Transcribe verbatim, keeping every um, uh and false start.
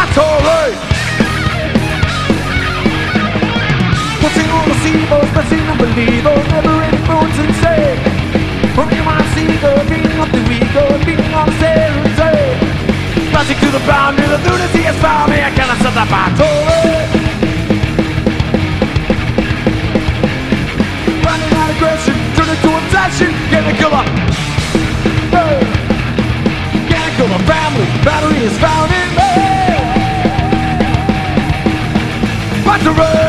battery. Watching all the seagulls, pressing unbelievable, never-ending moons and say, only my seagull, beating up the eagle, beating on the sail and say, splashing to the boundary, the lunacy has found me, I cannot stop the battery. Running out of aggression, turning to obsession, getting a killer. Hey. Getting a killer family, battery is found in me. Battery.